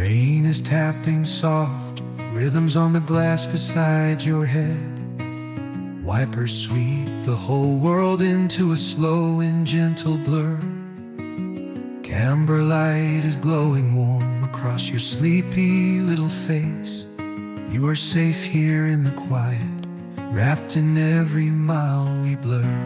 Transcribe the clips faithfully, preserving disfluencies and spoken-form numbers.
Rain is tapping soft, rhythms on the glass beside your head. Wipers sweep the whole world into a slow and gentle blur. Camber light is glowing warm across your sleepy little face. You are safe here in the quiet, wrapped in every mile we blur.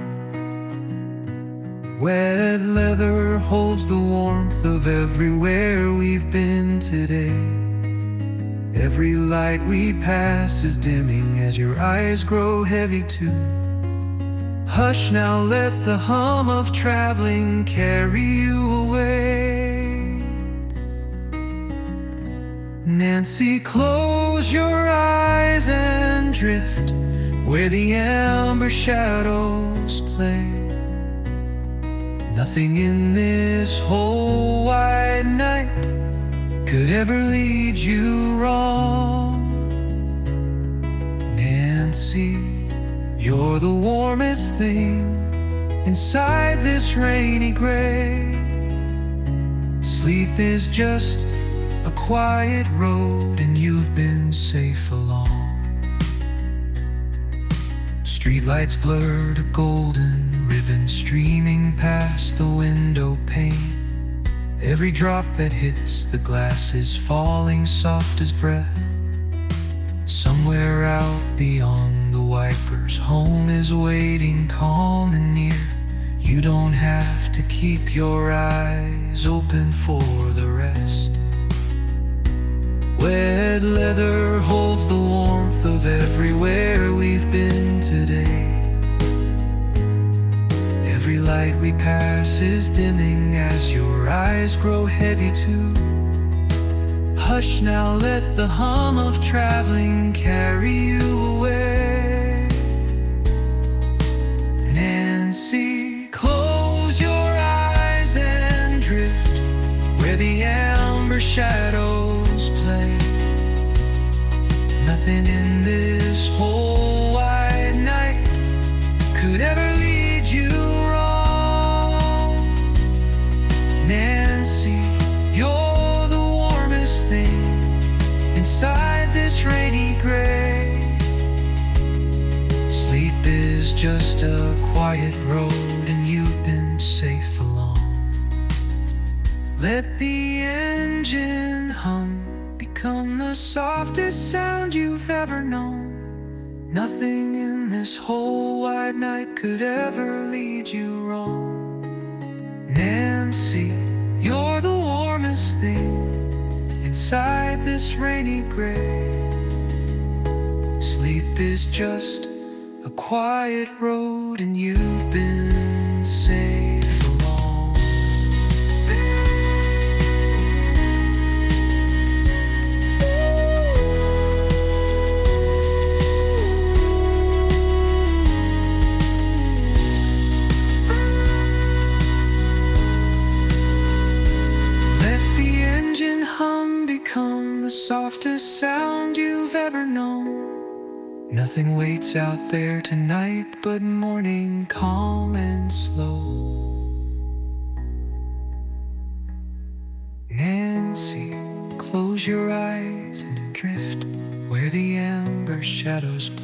Wet leather holds the warmth of everywhere we've been today. Every light we pass is dimming as your eyes grow heavy too. Hush now, let the hum of traveling carry you away. Nancy, close your eyes and drift where the amber shadows play. Nothing in this whole wide night could ever lead you wrong. Nancy, you're the warmest thing inside this rainy gray. Sleep is just a quiet road and you've been safe along. Streetlights blur to golden ribbons streaming past the window pane. Every drop that hits the glass is falling soft as breath. Somewhere out beyond the wipers, home is waiting calm and near. You don't have to keep your eyes open for the rest. Wet leather holds the warmth of everywhere we've been today. Every light we pass is dimming as your eyes grow heavy too. Hush now, let the hum of traveling carry you away. Nancy, close your eyes and drift where the amber shadows play. Nothing in this whole wide night could ever lead you wrong. Nancy, you're the warmest thing inside this rainy gray. Sleep is just a quiet road and you've been safe along. Let the engine hum, become the softest sound you've ever known. Nothing in this whole wide night could ever lead you wrong. Nancy, you're the warmest thing inside this rainy gray. Sleep is just a quiet road and you've been safe along. Become the softest sound you've ever known. Nothing waits out there tonight but morning calm and slow. Nancy, close your eyes and drift where the amber shadows play.